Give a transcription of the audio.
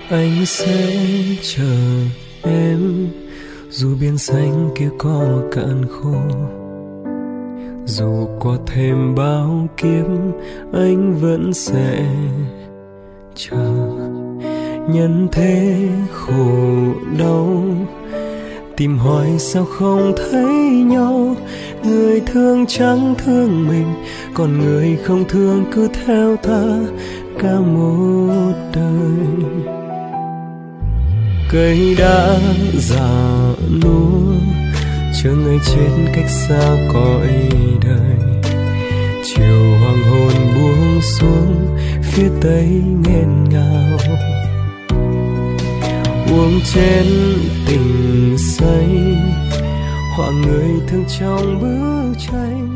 Anh sẽ chờ em dù biển xanh kia có cạn khô, dù có thêm bao kiếp anh vẫn sẽ chờ. Nhân thế khổ đau tìm hoài sao không thấy nhau, người thương chẳng thương mình, còn người không thương cứ theo ta cả một đời. Cây đã già nua chờ ngày chết cách xa cõi đời, chiều hoàng hôn buông xuống phía tây nghẹn ngào. Uống chén tình say họa người thương trong bức tranh,